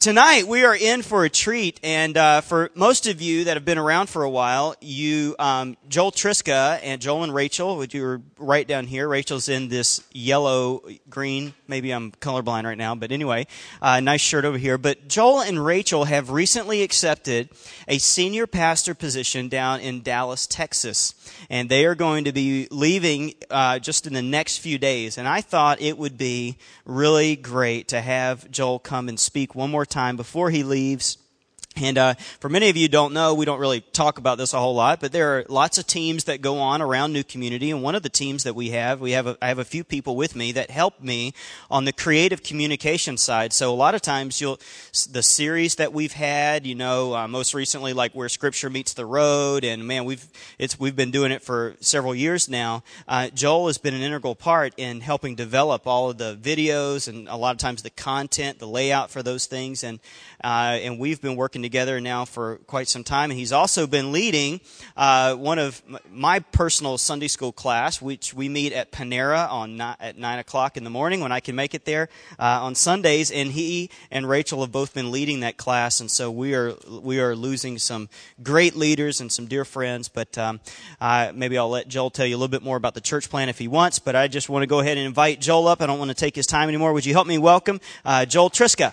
Tonight, we are in for a treat, and for most of you that have been around for a while, Joel Triska and Joel and Rachel, which you were right down here. Rachel's in this yellow-green, maybe I'm colorblind right now, but anyway, nice shirt over here. But Joel and Rachel have recently accepted a senior pastor position down in Dallas, Texas, and they are going to be leaving just in the next few days. And I thought it would be really great to have Joel come and speak one more time before he leaves. And for many of you who don't know, we don't really talk about this a whole lot, but there are lots of teams that go on around New Community, and one of the teams that I have a few people with me that help me on the creative communication side. So a lot of times the series that we've had, most recently like Where Scripture Meets the Road, and man, we've been doing it for several years now. Joel has been an integral part in helping develop all of the videos and a lot of times the content, the layout for those things, and we've been working together now for quite some time. And he's also been leading one of my personal Sunday school class, which we meet at Panera at 9 o'clock in the morning when I can make it there on Sundays. And he and Rachel have both been leading that class, and so we are losing some great leaders and some dear friends. But maybe I'll let Joel tell you a little bit more about the church plan if he wants. But I just want to go ahead and invite Joel up. I don't want to take his time anymore. Would you help me welcome Joel Triska?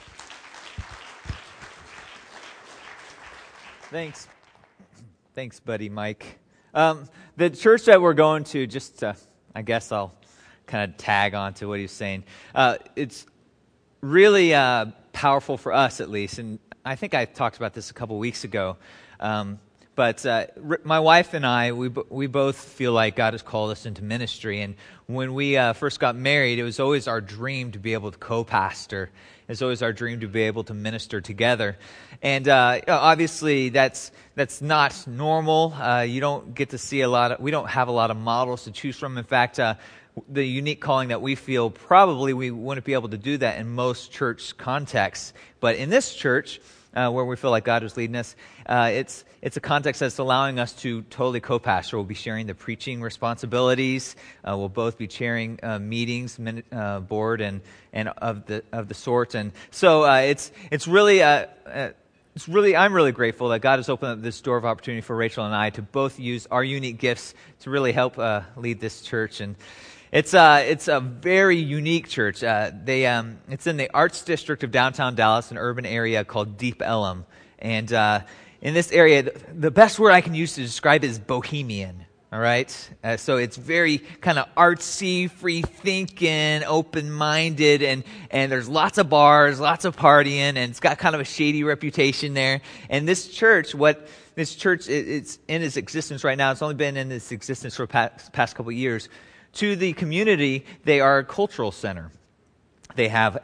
Thanks, buddy, Mike. The church that we're going to, I guess I'll kind of tag on to what he's saying. It's really powerful for us, at least, and I think I talked about this a couple weeks ago. But my wife and I, we both feel like God has called us into ministry. And when we first got married, it was always our dream to be able to co-pastor. It's always our dream to be able to minister together. And obviously, that's not normal. You don't get to see we don't have a lot of models to choose from. In fact, the unique calling that we feel, probably we wouldn't be able to do that in most church contexts. But in this church, where we feel like God is leading us, it's a context that's allowing us to totally co-pastor. We'll be sharing the preaching responsibilities. We'll both be chairing meetings, board, and of the sort. And so it's really I'm really grateful that God has opened up this door of opportunity for Rachel and I to both use our unique gifts to really help lead this church. And it's a very unique church. It's in the Arts District of downtown Dallas, an urban area called Deep Ellum. And in this area, the best word I can use to describe it is bohemian. All right? So it's very kind of artsy, free-thinking, open-minded, and there's lots of bars, lots of partying, and it's got kind of a shady reputation there. And this church, it's in its existence right now. It's only been in its existence for the past couple of years. To the community, they are a cultural center. They have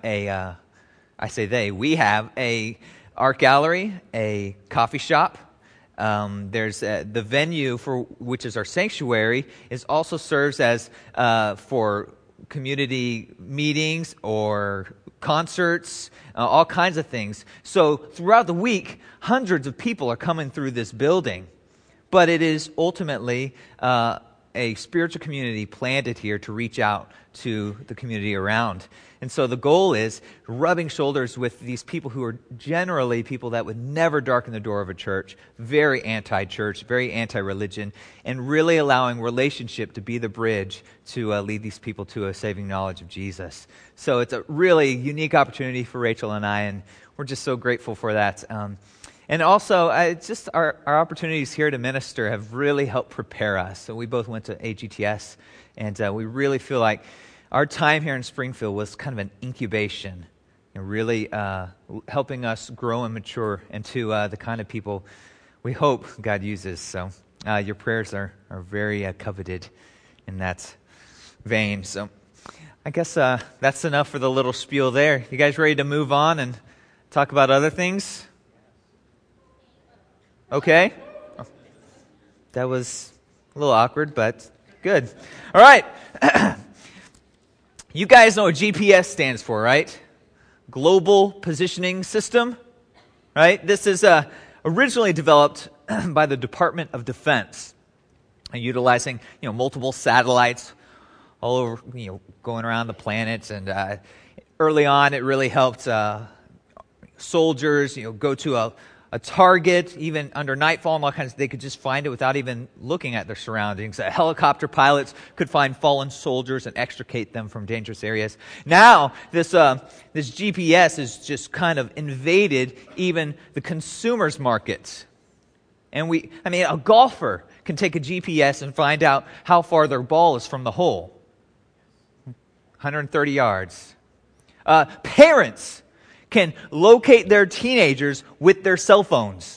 we have a art gallery, a coffee shop. There's the venue which is our sanctuary also serves as for community meetings or concerts, all kinds of things. So throughout the week, hundreds of people are coming through this building, but it is ultimately a spiritual community planted here to reach out to the community around. And so the goal is rubbing shoulders with these people who are generally people that would never darken the door of a church, very anti-church, very anti-religion, and really allowing relationship to be the bridge to lead these people to a saving knowledge of Jesus. So it's a really unique opportunity for Rachel and I, and we're just so grateful for that. And also, it's just our opportunities here to minister have really helped prepare us. So we both went to AGTS, and we really feel like our time here in Springfield was kind of an incubation, and really helping us grow and mature into the kind of people we hope God uses. So your prayers are very coveted in that vein. So I guess that's enough for the little spiel there. You guys ready to move on and talk about other things? Okay. That was a little awkward, but good. All right. You guys know what GPS stands for, right? Global Positioning System, right? This is originally developed by the Department of Defense, utilizing multiple satellites all over, going around the planet. And early on, it really helped soldiers, go to a target, even under nightfall and all kinds, they could just find it without even looking at their surroundings. Helicopter pilots could find fallen soldiers and extricate them from dangerous areas. Now, this GPS has just kind of invaded even the consumer's market. And a golfer can take a GPS and find out how far their ball is from the hole. 130 yards. Parents can locate their teenagers with their cell phones.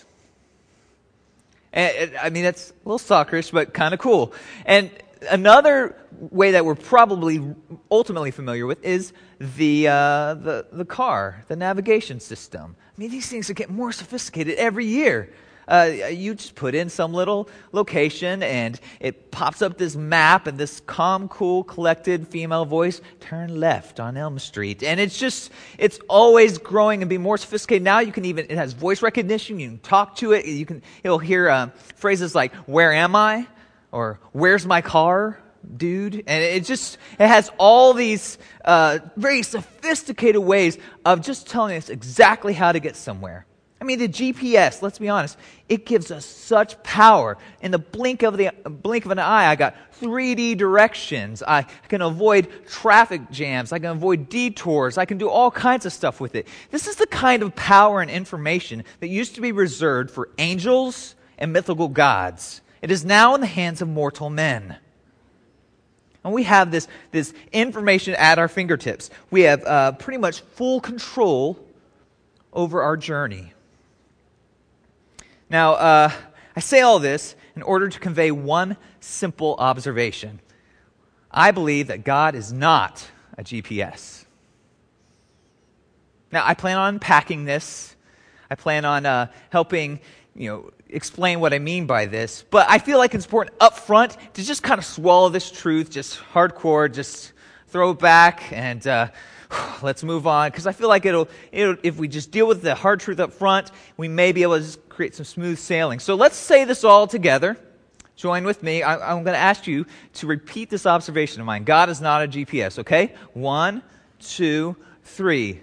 And, that's a little stalkerish, but kind of cool. And another way that we're probably ultimately familiar with is the car, the navigation system. These things are getting more sophisticated every year. You just put in some little location and it pops up this map and this calm, cool, collected female voice, turn left on Elm Street. And it's always growing and being more sophisticated. Now it has voice recognition. You can talk to it. You'll hear phrases like, where am I? Or where's my car, dude? And it has all these very sophisticated ways of just telling us exactly how to get somewhere. The GPS, let's be honest, it gives us such power. In the blink of an eye, I got 3D directions. I can avoid traffic jams. I can avoid detours. I can do all kinds of stuff with it. This is the kind of power and information that used to be reserved for angels and mythical gods. It is now in the hands of mortal men. And we have this information at our fingertips. We have pretty much full control over our journey. Now, I say all this in order to convey one simple observation. I believe that God is not a GPS. Now, I plan on unpacking this. I plan on helping, explain what I mean by this. But I feel like it's important up front to just kind of swallow this truth, just hardcore, just throw it back and let's move on. Because I feel like it'll, if we just deal with the hard truth up front, we may be able to just create some smooth sailing. So let's say this all together. Join with me. I'm going to ask you to repeat this observation of mine. God is not a GPS, okay? 1, 2, 3.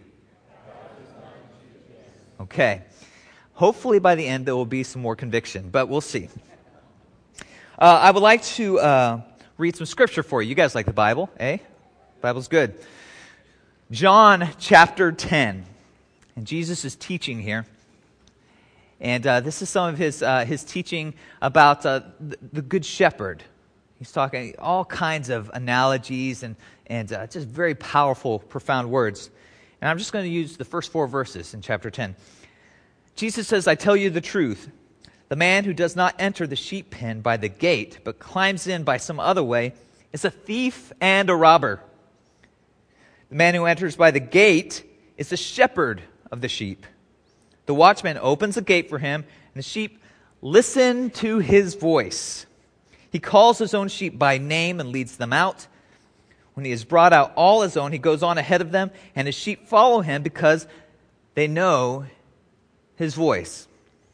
Okay. Hopefully by the end there will be some more conviction, but we'll see. I would like to read some scripture for you. You guys like the Bible, eh? Bible's good. John chapter 10. And Jesus is teaching here. And this is some of his teaching about the Good Shepherd. He's talking all kinds of analogies and just very powerful, profound words. And I'm just going to use the first 4 verses in chapter 10. Jesus says, I tell you the truth. The man who does not enter the sheep pen by the gate, but climbs in by some other way, is a thief and a robber. The man who enters by the gate is the shepherd of the sheep. The watchman opens the gate for him, and the sheep listen to his voice. He calls his own sheep by name and leads them out. When he has brought out all his own, he goes on ahead of them, and his sheep follow him because they know his voice.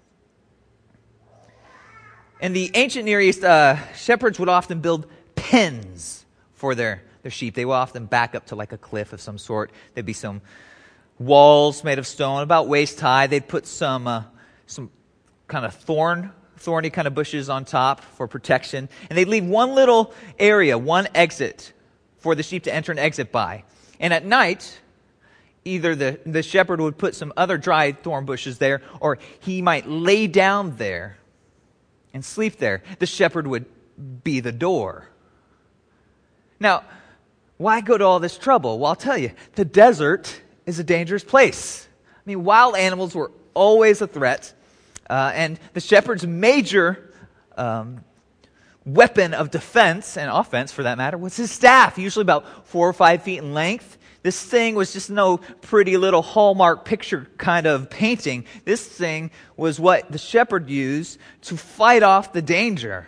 In the ancient Near East, shepherds would often build pens for their sheep. They would often back up to like a cliff of some sort. There'd be some walls made of stone about waist high. They'd put some kind of thorny kind of bushes on top for protection. And they'd leave one little area, one exit for the sheep to enter and exit by. And at night, either the shepherd would put some other dry thorn bushes there, or he might lay down there and sleep there. The shepherd would be the door. Now, why go to all this trouble? Well, I'll tell you, the desert is a dangerous place. Wild animals were always a threat, and the shepherd's major weapon of defense, and offense for that matter, was his staff, usually about 4 or 5 feet in length. This thing was just no pretty little Hallmark picture kind of painting. This thing was what the shepherd used to fight off the danger.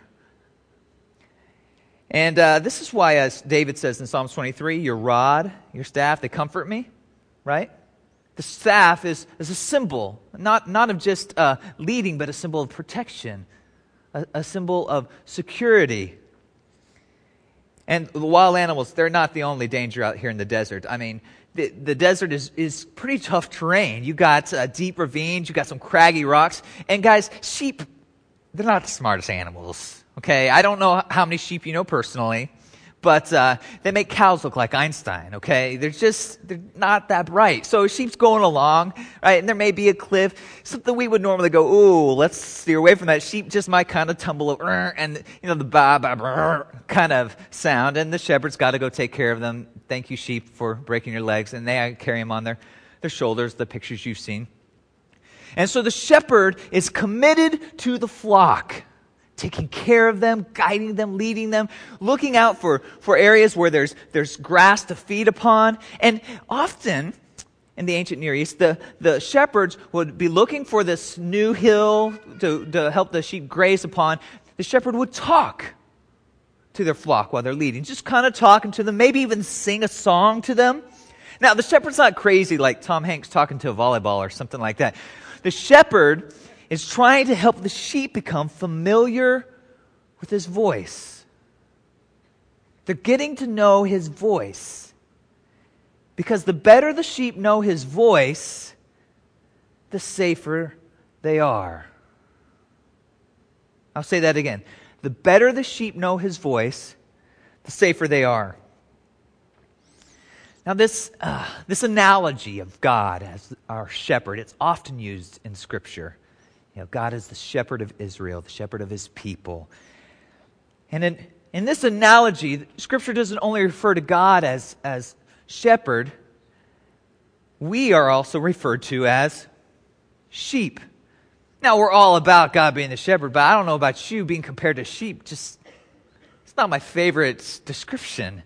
And this is why, as David says in Psalms 23, your rod, your staff, they comfort me, right? The staff is a symbol, not of just leading, but a symbol of protection, a symbol of security. And the wild animals, they're not the only danger out here in the desert. I mean, the desert is pretty tough terrain. You got deep ravines, you got some craggy rocks. And guys, sheep, they're not the smartest animals. Okay, I don't know how many sheep you know personally, but they make cows look like Einstein, okay? They're not that bright. So sheep's going along, right? And there may be a cliff, something we would normally go, ooh, let's steer away from that. Sheep just might kind of tumble over, and the ba kind of sound, and the shepherd's got to go take care of them. Thank you, sheep, for breaking your legs. And they carry them on their shoulders, the pictures you've seen. And so the shepherd is committed to the flock, taking care of them, guiding them, leading them, looking out for areas where there's grass to feed upon. And often, in the ancient Near East, the shepherds would be looking for this new hill to help the sheep graze upon. The shepherd would talk to their flock while they're leading, just kind of talking to them, maybe even sing a song to them. Now, the shepherd's not crazy like Tom Hanks talking to a volleyball or something like that. The shepherd is trying to help the sheep become familiar with his voice. They're getting to know his voice. Because the better the sheep know his voice, the safer they are. I'll say that again. The better the sheep know his voice, the safer they are. Now this analogy of God as our shepherd, it's often used in Scripture. God is the shepherd of Israel, the shepherd of his people. And in this analogy, Scripture doesn't only refer to God as shepherd. We are also referred to as sheep. Now, we're all about God being the shepherd, but I don't know about you, being compared to sheep, it's not my favorite description.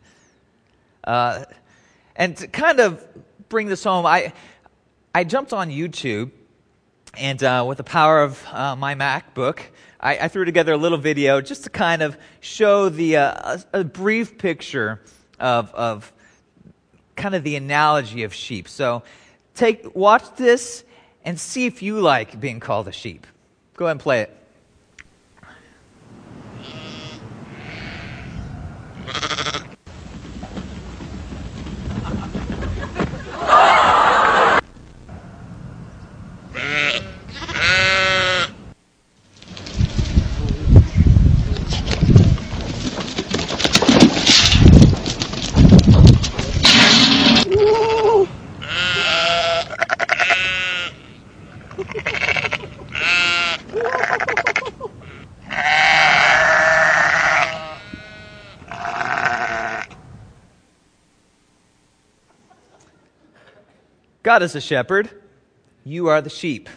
And to kind of bring this home, I jumped on YouTube, and with the power of my MacBook, I threw together a little video just to kind of show a brief picture of kind of the analogy of sheep. So watch this and see if you like being called a sheep. Go ahead and play it. God is the shepherd. You are the sheep.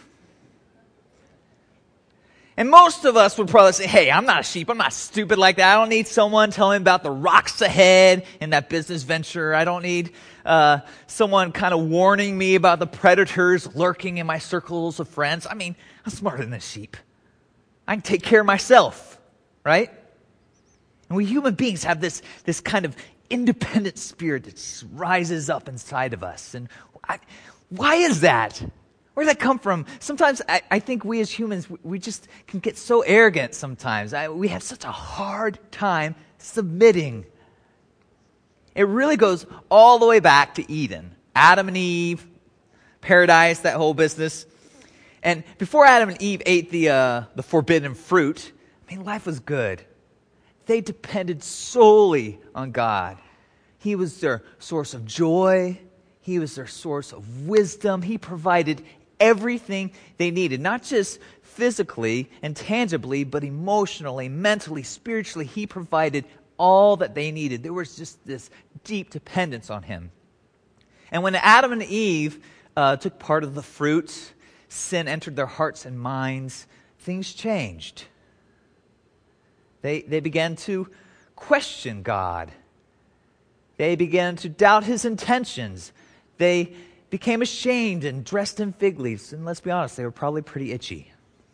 And most of us would probably say, hey, I'm not a sheep. I'm not stupid like that. I don't need someone telling me about the rocks ahead in that business venture. I don't need someone kind of warning me about the predators lurking in my circles of friends. I mean, I'm smarter than a sheep. I can take care of myself, right? And we human beings have this kind of independent spirit that just rises up inside of us. And why is that? Where does that come from? Sometimes I think we as humans, we just can get so arrogant sometimes. We have such a hard time submitting. It really goes all the way back to Eden. Adam and Eve, paradise, that whole business. And before Adam and Eve ate the forbidden fruit, life was good. They depended solely on God. He was their source of joy. He was their source of wisdom. He provided everything they needed, not just physically and tangibly, but emotionally, mentally, spiritually. He provided all that they needed. There was just this deep dependence on him. And when Adam and Eve took part of the fruit, sin entered their hearts and minds, things changed. They began to question God. They began to doubt his intentions. They became ashamed and dressed in fig leaves. And let's be honest, they were probably pretty itchy.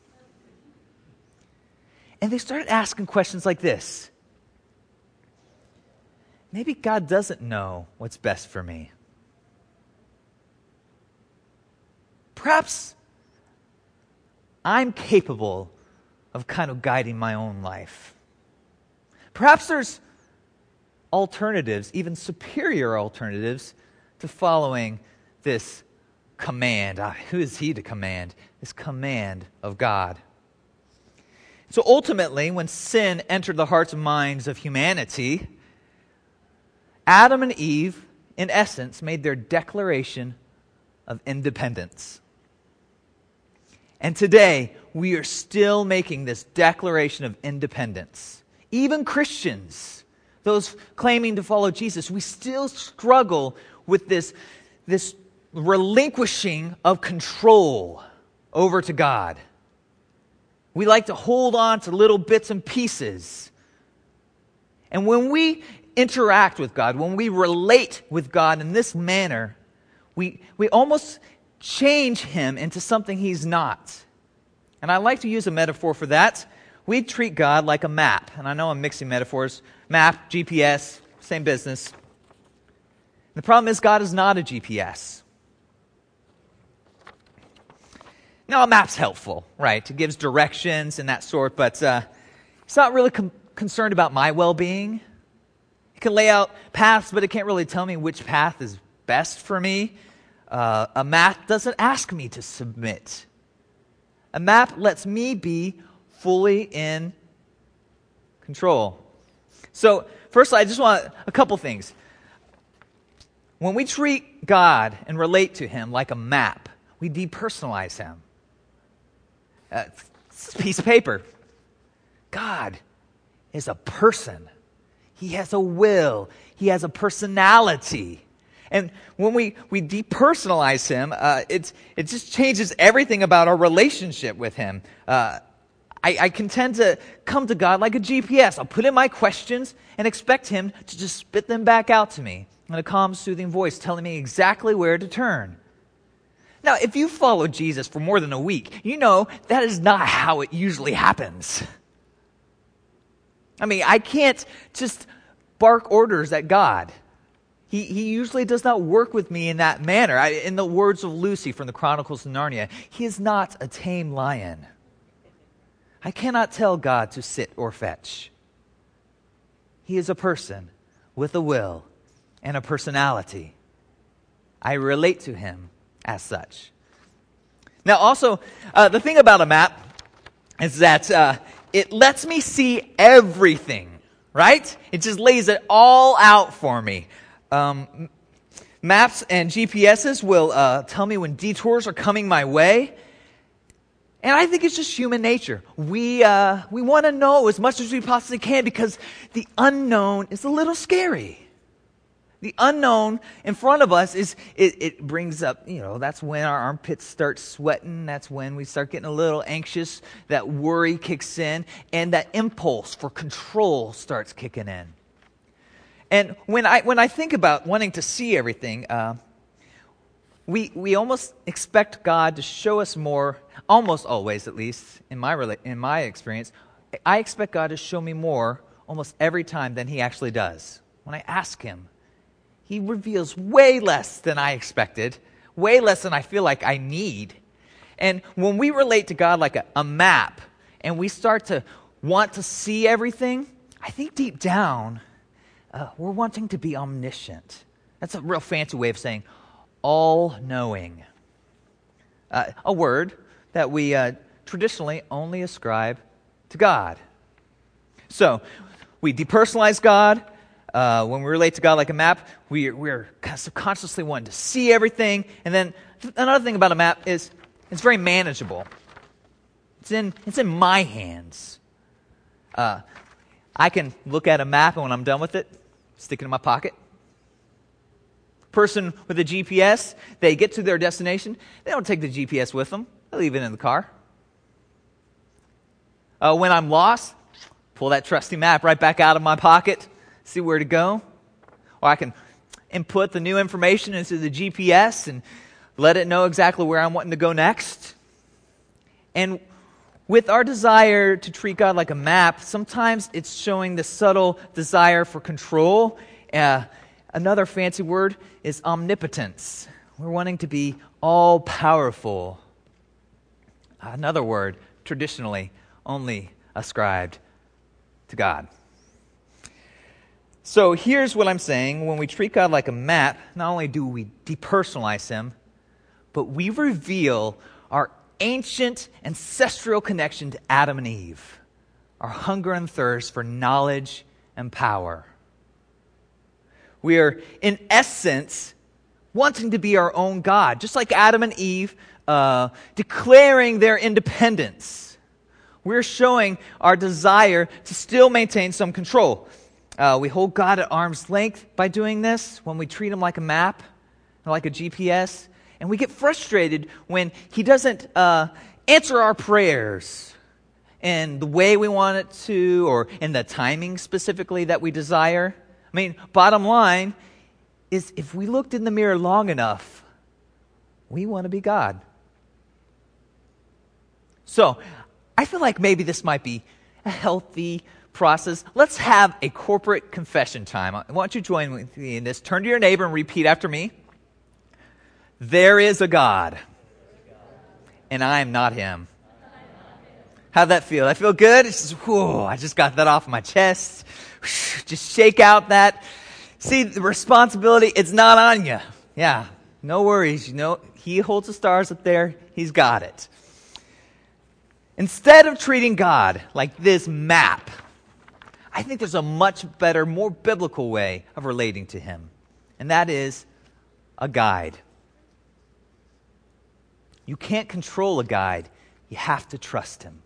And they started asking questions like this. Maybe God doesn't know what's best for me. Perhaps I'm capable of kind of guiding my own life. Perhaps there's alternatives, even superior alternatives, to following this command. Who is he to command? This command of God. So ultimately, when sin entered the hearts and minds of humanity, Adam and Eve, in essence, made their declaration of independence. And today, we are still making this declaration of independence. Even Christians, those claiming to follow Jesus, we still struggle with this relinquishing of control over to God. We like to hold on to little bits and pieces. And when we interact with God, when we relate with God in this manner, we almost change him into something he's not. And I like to use a metaphor for that. We treat God like a map. And I know I'm mixing metaphors. Map, GPS, same business. The problem is God is not a GPS. Now, a map's helpful, right? It gives directions and that sort, but it's not really concerned about my well-being. It can lay out paths, but it can't really tell me which path is best for me. A map doesn't ask me to submit. A map lets me be fully in control. So, first, I just want a couple things. When we treat God and relate to him like a map, we depersonalize him. It's a piece of paper. God is a person. He has a will. He has a personality. And when we depersonalize him, it just changes everything about our relationship with him. I can tend to come to God like a GPS. I'll put in my questions and expect him to just spit them back out to me in a calm, soothing voice, telling me exactly where to turn. Now, if you follow Jesus for more than a week, you know that is not how it usually happens. I mean, I can't just bark orders at God. He usually does not work with me in that manner. In the words of Lucy from the Chronicles of Narnia, he is not a tame lion. I cannot tell God to sit or fetch. He is a person with a will and a personality. I relate to him as such. Now also, the thing about a map is that it lets me see everything, right? It just lays it all out for me. Maps and GPSs will tell me when detours are coming my way. And I think it's just human nature. We want to know as much as we possibly can because the unknown is a little scary. The unknown in front of us it brings up, that's when our armpits start sweating. That's when we start getting a little anxious. That worry kicks in, and that impulse for control starts kicking in. And when I think about wanting to see everything, we almost expect God to show us more. Almost always, at least in my experience, I expect God to show me more almost every time than He actually does. When I ask Him, He reveals way less than I expected, way less than I feel like I need. And when we relate to God like a map, and we start to want to see everything, I think deep down, we're wanting to be omniscient. That's a real fancy way of saying all-knowing. A word that we traditionally only ascribe to God. So, we depersonalize God. When we relate to God like a map, we're subconsciously wanting to see everything. And then another thing about a map is it's very manageable. It's in my hands. I can look at a map, and when I'm done with it, stick it in my pocket. Person with a GPS, they get to their destination. They don't take the GPS with them. They leave it in the car. When I'm lost, pull that trusty map right back out of my pocket, see where to go. Or I can input the new information into the GPS and let it know exactly where I'm wanting to go next. And with our desire to treat God like a map, sometimes it's showing the subtle desire for control. Another fancy word is omnipotence. We're wanting to be all-powerful. Another word, traditionally only ascribed to God. So here's what I'm saying. When we treat God like a map, not only do we depersonalize him, but we reveal our ancient ancestral connection to Adam and Eve, our hunger and thirst for knowledge and power. We are, in essence, wanting to be our own God, just like Adam and Eve, declaring their independence. We're showing our desire to still maintain some control. We hold God at arm's length by doing this when we treat him like a map, like a GPS, and we get frustrated when he doesn't answer our prayers in the way we want it to, or in the timing specifically that we desire. I mean, bottom line is, if we looked in the mirror long enough, we want to be God. So, I feel like maybe this might be a healthy process. Let's have a corporate confession time. Why don't you join with me in this? Turn to your neighbor and repeat after me. There is a God, and I am not him. How'd that feel? That feel good? It's just, whoa, I just got that off my chest. Just shake out that. See, the responsibility, it's not on you. Yeah, no worries. You know, he holds the stars up there. He's got it. Instead of treating God like this map, I think there's a much better, more biblical way of relating to him, and that is a guide. You can't control a guide. You have to trust him.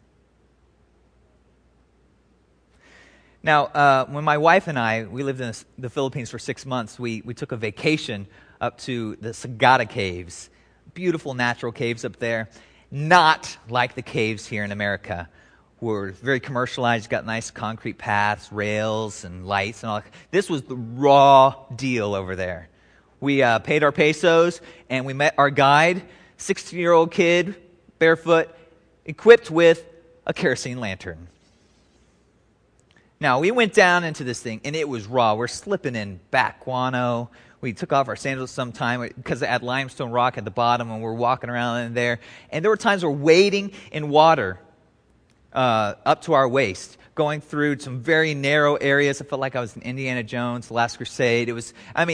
Now, when my wife and I, we lived in the Philippines for 6 months, we took a vacation up to the Sagada Caves. Beautiful natural caves up there. Not like the caves here in America. We're very commercialized, got nice concrete paths, rails, and lights and all. This was the raw deal over there. We paid our pesos, and we met our guide, 16-year-old kid, barefoot, equipped with a kerosene lantern. Now, we went down into this thing, and it was raw. We're slipping in bat guano. We took off our sandals sometime because it had limestone rock at the bottom, and we're walking around in there. And there were times we're wading in water up to our waist, going through some very narrow areas. I felt like I was in Indiana Jones, The Last Crusade. It was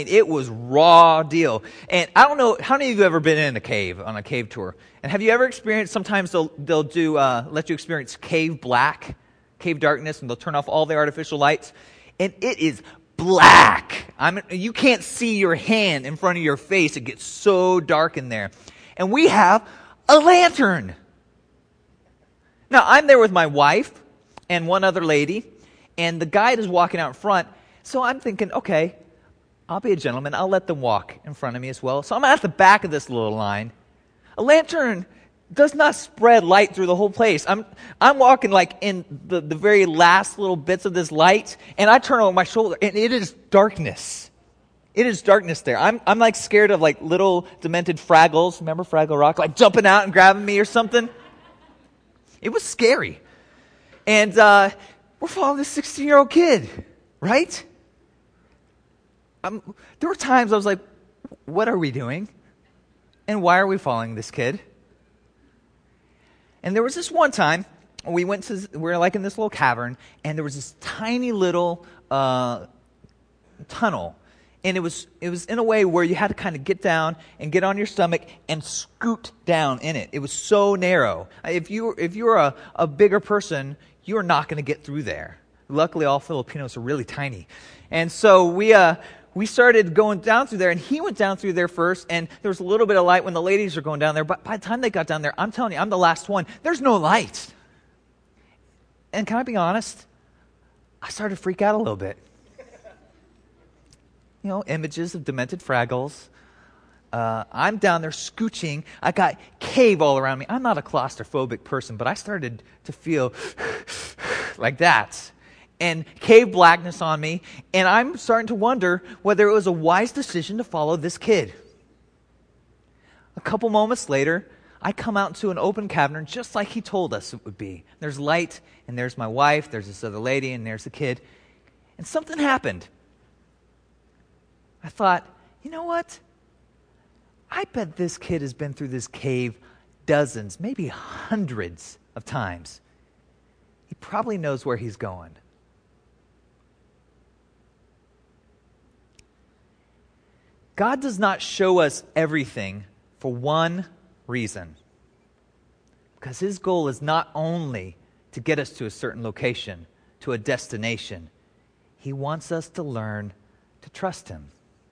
raw deal. And I don't know, how many of you have ever been in a cave, on a cave tour? And have you ever experienced, sometimes they'll do, let you experience cave black, cave darkness, and they'll turn off all the artificial lights, and it is black. You can't see your hand in front of your face. It gets so dark in there. And we have a lantern. Now, I'm there with my wife and one other lady, and the guide is walking out in front, so I'm thinking, okay, I'll be a gentleman. I'll let them walk in front of me as well. So I'm at the back of this little line. A lantern does not spread light through the whole place. I'm walking like in the very last little bits of this light, and I turn over my shoulder, and it is darkness. It is darkness there. I'm like scared of like little demented Fraggles. Remember Fraggle Rock? Like jumping out and grabbing me or something. It was scary. And we're following this 16-year-old kid, right? There were times I was like, what are we doing? And why are we following this kid? And there was this one time, we were like in this little cavern, and there was this tiny little tunnel. And it was in a way where you had to kind of get down and get on your stomach and scoot down in it. It was so narrow. If you're a bigger person, you are not going to get through there. Luckily, all Filipinos are really tiny. And so we started going down through there, and he went down through there first, and there was a little bit of light when the ladies were going down there. But by the time they got down there, I'm telling you, I'm the last one. There's no light. And can I be honest? I started to freak out a little bit. You know, images of demented Fraggles. I'm down there scooching. I got cave all around me. I'm not a claustrophobic person, but I started to feel like that. And cave blackness on me. And I'm starting to wonder whether it was a wise decision to follow this kid. A couple moments later, I come out into an open cavern just like he told us it would be. There's light, and there's my wife, there's this other lady, and there's the kid. And something happened. I thought, you know what? I bet this kid has been through this cave dozens, maybe hundreds of times. He probably knows where he's going. God does not show us everything for one reason. Because his goal is not only to get us to a certain location, to a destination. He wants us to learn to trust him.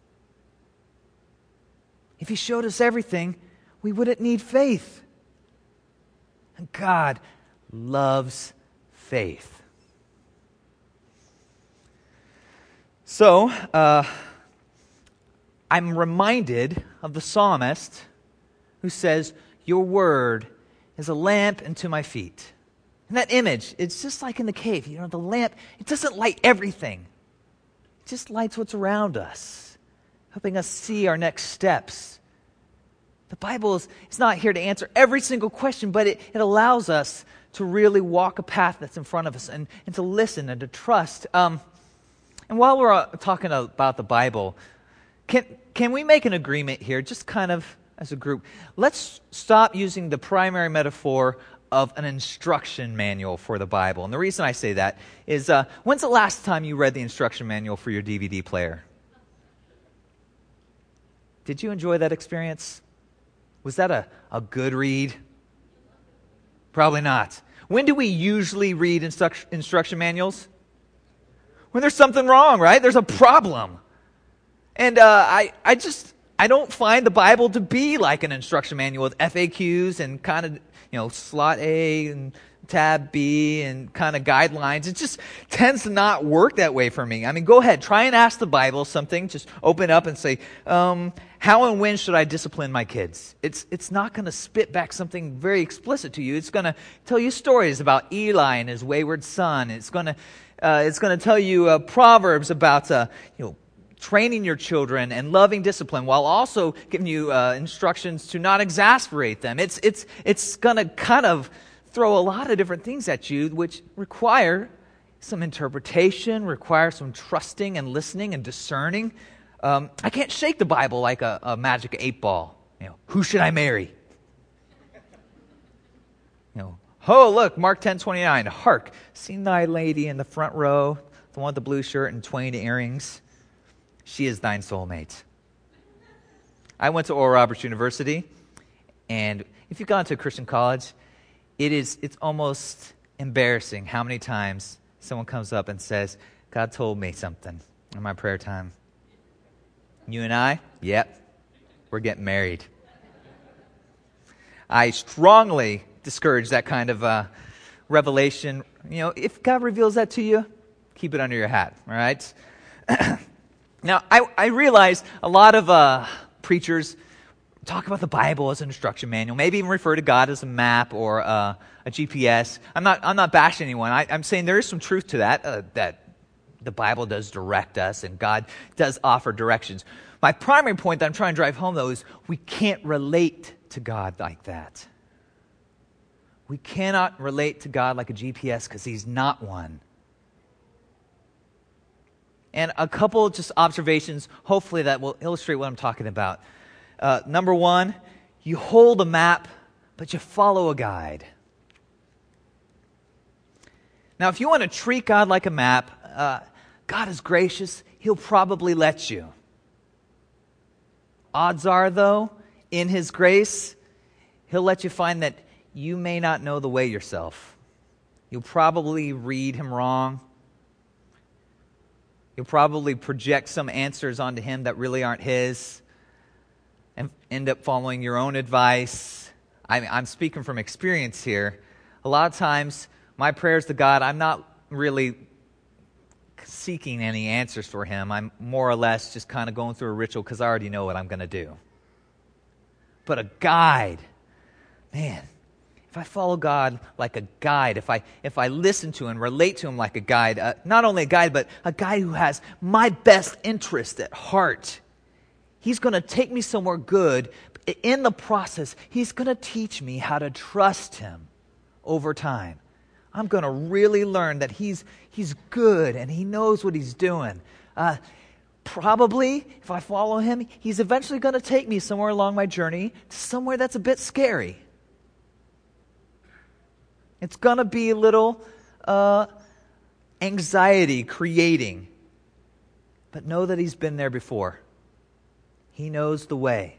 If he showed us everything, we wouldn't need faith. And God loves faith. So, I'm reminded of the psalmist who says, your word is a lamp unto my feet. And that image, it's just like in the cave. The lamp, it doesn't light everything. It just lights what's around us, helping us see our next steps. The Bible is not here to answer every single question, but it allows us to really walk a path that's in front of us and to listen and to trust. And while we're talking about the Bible, can we make an agreement here, just kind of as a group? Let's stop using the primary metaphor of an instruction manual for the Bible. And the reason I say that is, when's the last time you read the instruction manual for your DVD player? Did you enjoy that experience? Was that a good read? Probably not. When do we usually read instruction manuals? When there's something wrong, right? There's a problem. And I don't find the Bible to be like an instruction manual with FAQs and kind of, slot A and tab B and kind of guidelines. It just tends to not work that way for me. I mean, go ahead, try and ask the Bible something. Just open up and say, how and when should I discipline my kids? It's not going to spit back something very explicit to you. It's going to tell you stories about Eli and his wayward son. It's going to tell you proverbs about training your children and loving discipline, while also giving you instructions to not exasperate them. It's going to kind of throw a lot of different things at you, which require some interpretation, require some trusting and listening and discerning. I can't shake the Bible like a magic 8-ball. Who should I marry? Oh, look, Mark 10:29. Hark, seen thy lady in the front row, the one with the blue shirt and 20 earrings. She is thine soulmate. I went to Oral Roberts University, and if you've gone to a Christian college, it's almost embarrassing how many times someone comes up and says, God told me something in my prayer time. You and I, yep, we're getting married. I strongly discourage that kind of revelation. If God reveals that to you, keep it under your hat, all right? Now, I realize a lot of preachers talk about the Bible as an instruction manual, maybe even refer to God as a map or a GPS. I'm not bashing anyone. I'm saying there is some truth to that, that the Bible does direct us and God does offer directions. My primary point that I'm trying to drive home, though, is we can't relate to God like that. We cannot relate to God like a GPS because he's not one. And a couple just observations, hopefully that will illustrate what I'm talking about. Number one, you hold a map, but you follow a guide. Now, if you want to treat God like a map, God is gracious. He'll probably let you. Odds are, though, in his grace, he'll let you find that you may not know the way yourself. You'll probably read him wrong. You'll probably project some answers onto him that really aren't his and end up following your own advice. I'm speaking from experience here. A lot of times, my prayers to God, I'm not really seeking any answers for him. I'm more or less just kind of going through a ritual because I already know what I'm going to do. But a guide, man, if I follow God like a guide, if I listen to and relate to him like a guide, not only a guide, but a guide who has my best interest at heart, he's going to take me somewhere good. In the process, he's going to teach me how to trust him over time. I'm going to really learn that he's good and he knows what he's doing. Probably, if I follow him, he's eventually going to take me somewhere along my journey to somewhere that's a bit scary. It's going to be a little anxiety creating. But know that he's been there before. He knows the way.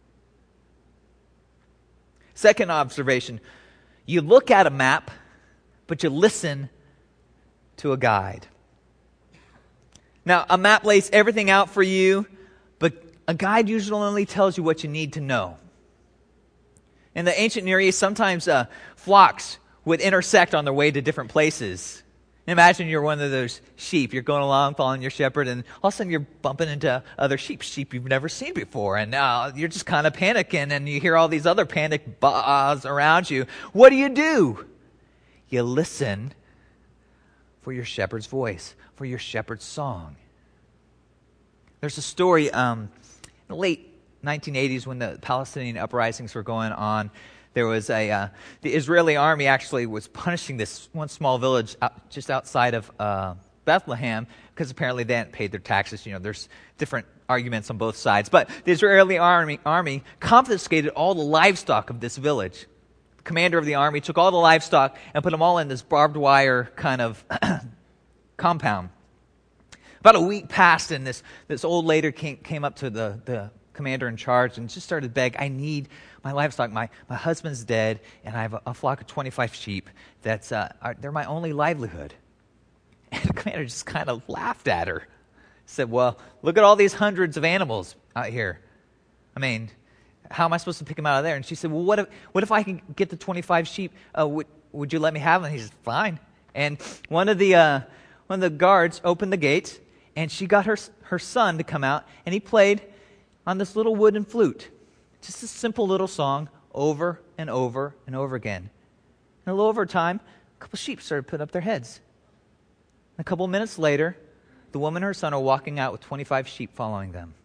Second observation, you look at a map, but you listen to a guide. Now, a map lays everything out for you, but a guide usually only tells you what you need to know. In the ancient Near East, sometimes flocks would intersect on their way to different places. Imagine you're one of those sheep. You're going along following your shepherd, and all of a sudden you're bumping into other sheep you've never seen before. And you're just kind of panicking, and you hear all these other panic baas around you. What do? You listen for your shepherd's voice, for your shepherd's song. There's a story in the late 1980s when the Palestinian uprisings were going on. There was the Israeli army actually was punishing this one small village just outside of Bethlehem because apparently they hadn't paid their taxes. There's different arguments on both sides. But the Israeli army confiscated all the livestock of this village. The commander of the army took all the livestock and put them all in this barbed wire kind of compound. About a week passed, and this old lady came up to the commander in charge and just started to beg, I need my livestock. My husband's dead, and I have a flock of 25 sheep. They're my only livelihood. And the commander just kind of laughed at her. Said, well, look at all these hundreds of animals out here. I mean, how am I supposed to pick them out of there? And she said, well, what if I can get the 25 sheep? Would you let me have them? And he said, fine. And one of the guards opened the gate, and she got her son to come out, and he played on this little wooden flute. Just a simple little song over and over and over again. And a little over time, a couple sheep started putting up their heads. And a couple minutes later, the woman and her son are walking out with 25 sheep following them.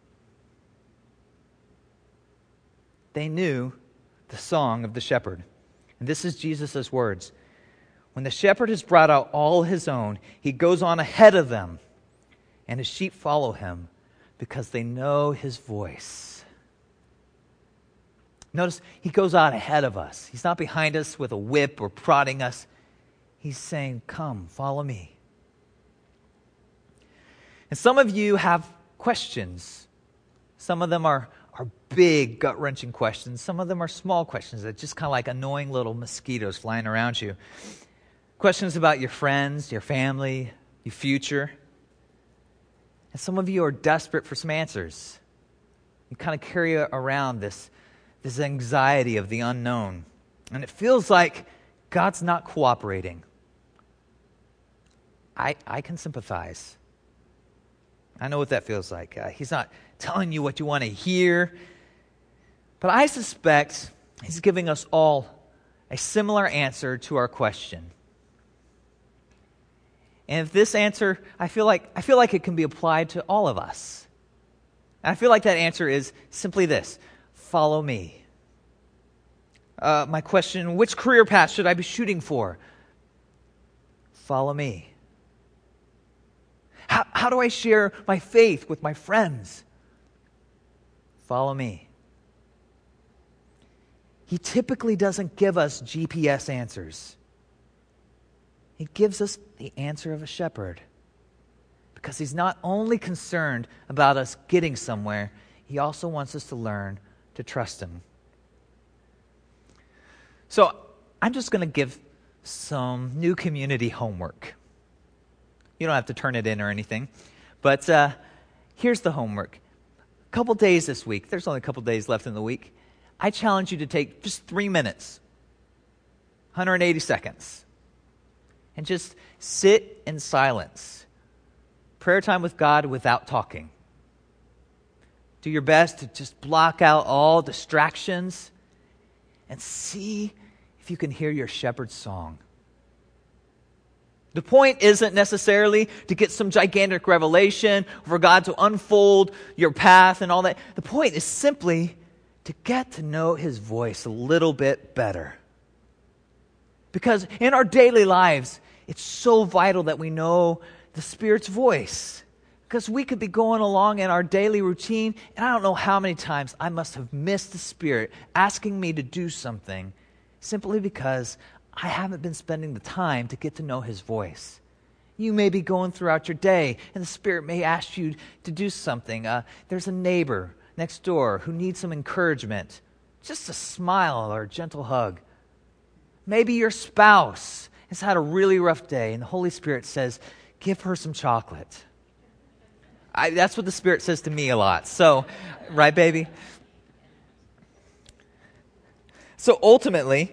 They knew the song of the shepherd. And this is Jesus' words. When the shepherd has brought out all his own, he goes on ahead of them, and his sheep follow him because they know his voice. Notice he goes out ahead of us. He's not behind us with a whip or prodding us. He's saying, come, follow me. And some of you have questions. Some of them are big, gut-wrenching questions. Some of them are small questions that just kind of like annoying little mosquitoes flying around you. Questions about your friends, your family, your future. And some of you are desperate for some answers. You kind of carry around this anxiety of the unknown. And it feels like God's not cooperating. I can sympathize. I know what that feels like. He's not telling you what you want to hear. But I suspect he's giving us all a similar answer to our question. And if this answer, I feel like it can be applied to all of us. And I feel like that answer is simply this: follow me. My question, which career path should I be shooting for? Follow me. How do I share my faith with my friends? Follow me. He typically doesn't give us GPS answers. He gives us the answer of a shepherd. Because he's not only concerned about us getting somewhere, he also wants us to learn to trust him. So I'm just going to give some new community homework. You don't have to turn it in or anything. But here's the homework. A couple days this week, there's only a couple days left in the week, I challenge you to take just 3 minutes, 180 seconds, and just sit in silence. Prayer time with God without talking. Do your best to just block out all distractions and see if you can hear your shepherd's song. The point isn't necessarily to get some gigantic revelation, for God to unfold your path and all that. The point is simply to get to know his voice a little bit better. Because in our daily lives, it's so vital that we know the Spirit's voice. Because we could be going along in our daily routine, and I don't know how many times I must have missed the Spirit asking me to do something simply because I haven't been spending the time to get to know his voice. You may be going throughout your day, and the Spirit may ask you to do something. There's a neighbor next door who needs some encouragement, just a smile or a gentle hug. Maybe your spouse has had a really rough day and the Holy Spirit says, give her some chocolate. That's what the Spirit says to me a lot. So, right, baby? So ultimately,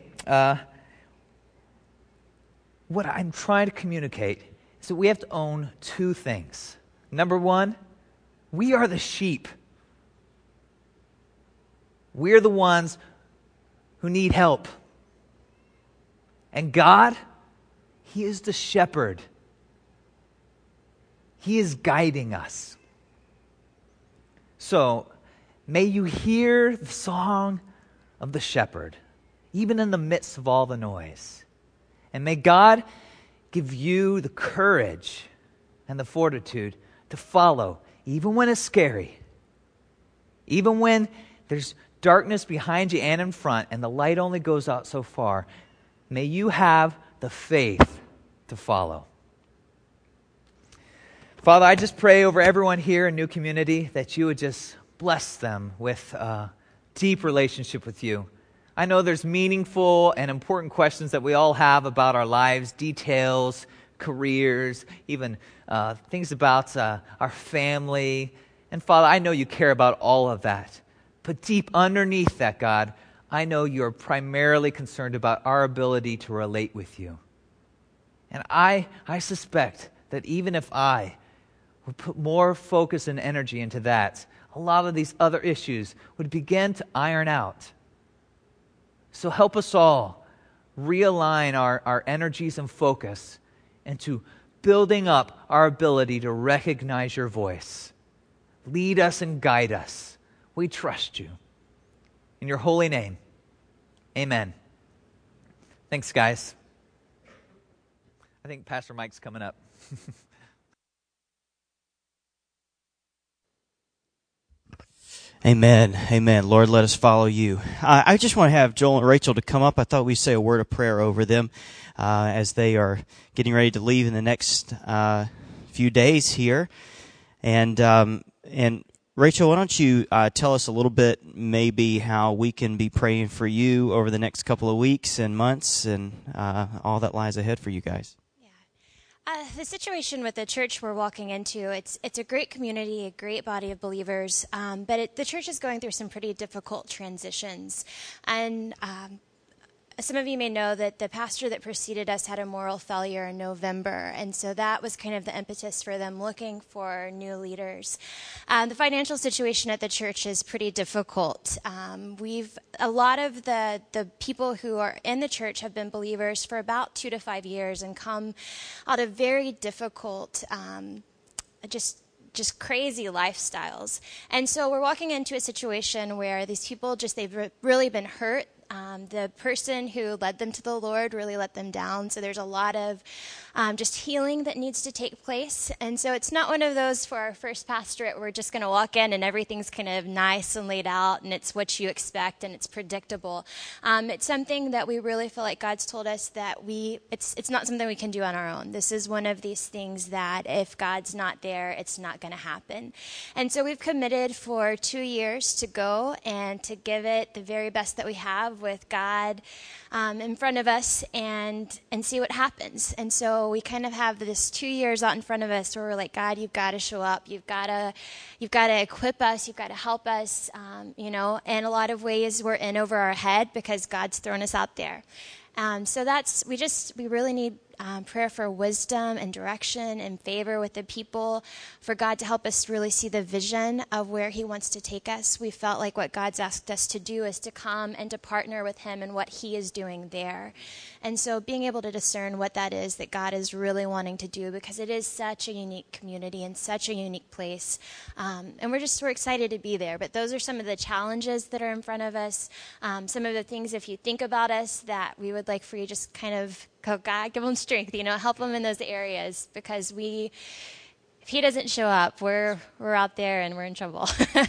what I'm trying to communicate is that we have to own two things. Number one, we are the sheep. We're the ones who need help. And God, He is the shepherd. He is guiding us. So, may you hear the song of the shepherd, even in the midst of all the noise. And may God give you the courage and the fortitude to follow, even when it's scary, even when there's darkness behind you and in front, and the light only goes out so far. May you have the faith to follow. Father, I just pray over everyone here in New Community that you would just bless them with a deep relationship with you. I know there's meaningful and important questions that we all have about our lives, details, careers, even things about our family. And Father, I know you care about all of that. But deep underneath that, God, I know you're primarily concerned about our ability to relate with you. And I suspect that even if I would put more focus and energy into that, a lot of these other issues would begin to iron out. So help us all realign our energies and focus into building up our ability to recognize your voice. Lead us and guide us. We trust you. In your holy name, amen. Thanks, guys. I think Pastor Mike's coming up. Amen. Amen. Lord, let us follow you. I just want to have Joel and Rachel to come up. I thought we'd say a word of prayer over them as they are getting ready to leave in the next few days here. And Rachel, why don't you tell us a little bit maybe how we can be praying for you over the next couple of weeks and months and all that lies ahead for you guys. The situation with the church we're walking into, it's a great community, a great body of believers, but the church is going through some pretty difficult transitions. And some of you may know that the pastor that preceded us had a moral failure in November, and so that was kind of the impetus for them looking for new leaders. The financial situation at the church is pretty difficult. A lot of the people who are in the church have been believers for about 2 to 5 years and come out of very difficult, just crazy lifestyles. And so we're walking into a situation where these people they've really been hurt. The person who led them to the Lord really let them down. So there's a lot of just healing that needs to take place. And so it's not one of those for our first pastorate, we're just going to walk in and everything's kind of nice and laid out and it's what you expect and it's predictable. It's something that we really feel like God's told us that it's not something we can do on our own. This is one of these things that if God's not there, it's not going to happen. And so we've committed for 2 years to go and to give it the very best that we have with God in front of us and see what happens. And so we kind of have this 2 years out in front of us where we're like, God, you've got to show up. You've got to equip us. You've got to help us. In a lot of ways we're in over our head because God's thrown us out there. So we really need prayer for wisdom and direction and favor with the people, for God to help us really see the vision of where he wants to take us. We felt like what God's asked us to do is to come and to partner with him in what he is doing there. And so being able to discern what that is that God is really wanting to do, because it is such a unique community and such a unique place. And we're excited to be there. But those are some of the challenges that are in front of us. Some of the things, if you think about us, that we would like for you just kind of go, God, give them strength, help them in those areas, because if he doesn't show up, we're out there and we're in trouble.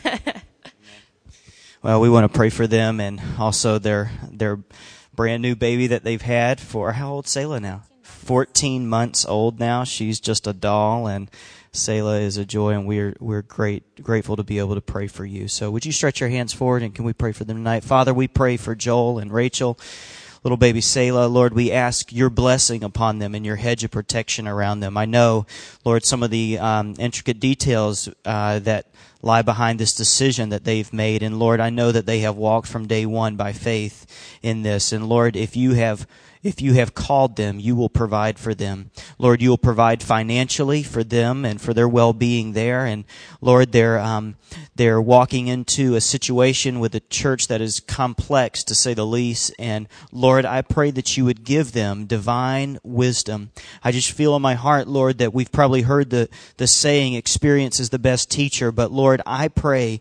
Well, we want to pray for them and also their brand new baby that they've had for, how old's Selah now? 14 months old now. She's just a doll, and Selah is a joy, and we're grateful to be able to pray for you. So would you stretch your hands forward, and can we pray for them tonight? Father, we pray for Joel and Rachel, little baby Selah. Lord, we ask your blessing upon them and your hedge of protection around them. I know, Lord, some of the intricate details that lie behind this decision that they've made. And Lord, I know that they have walked from day one by faith in this. And Lord, if you have called them, you will provide for them. Lord, you will provide financially for them and for their well-being there. And Lord, they're walking into a situation with a church that is complex, to say the least. And Lord, I pray that you would give them divine wisdom. I just feel in my heart, Lord, that we've probably heard the saying, experience is the best teacher. But Lord, I pray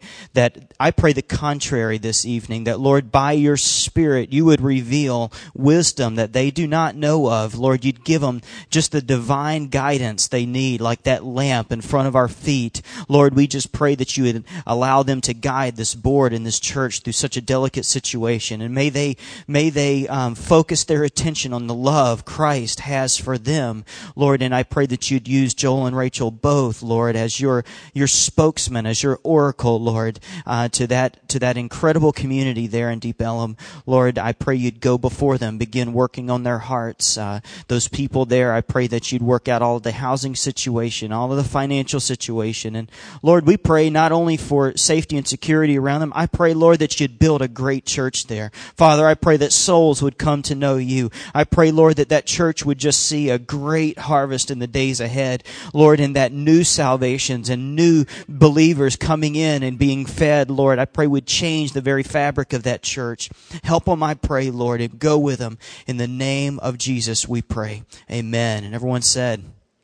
the contrary this evening, that Lord, by your Spirit, you would reveal wisdom that they do not know of. Lord, you'd give them just the divine guidance they need, like that lamp in front of our feet. Lord, we just pray that you would allow them to guide this board and this church through such a delicate situation. And may they focus their attention on the love Christ has for them, Lord. And I pray that you'd use Joel and Rachel both, Lord, as your spokesman, as your oracle, Lord, to that incredible community there in Deep Ellum. Lord, I pray you'd go before them, begin working on their hearts. Those people there, I pray that you'd work out all of the housing situation, all of the financial situation. And Lord, we pray not only for safety and security around them, I pray, Lord, that you'd build a great church there. Father, I pray that souls would come to know you. I pray, Lord, that church would just see a great harvest in the days ahead. Lord, and that new salvations and new believers coming in and being fed, Lord, I pray would change the very fabric of that church. Help them, I pray, Lord, and go with them. In the name of Jesus, we pray. Amen. And everyone said,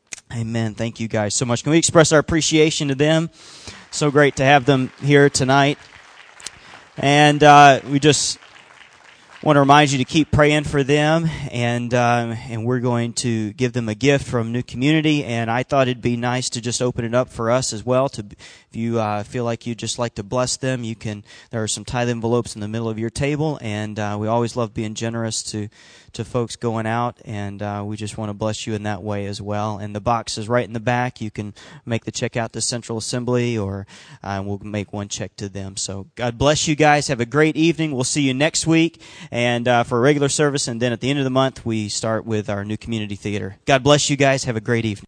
amen. Thank you guys so much. Can we express our appreciation to them? So great to have them here tonight. And we just want to remind you to keep praying for them, and we're going to give them a gift from New Community. And I thought it'd be nice to just open it up for us as well. If you feel like you'd just like to bless them, you can. There are some tithe envelopes in the middle of your table, and we always love being generous to folks going out, and we just want to bless you in that way as well. And the box is right in the back. You can make the check out to Central Assembly, or we'll make one check to them. So God bless you guys. Have a great evening. We'll see you next week, and for a regular service, and then at the end of the month, we start with our New Community Theater. God bless you guys. Have a great evening.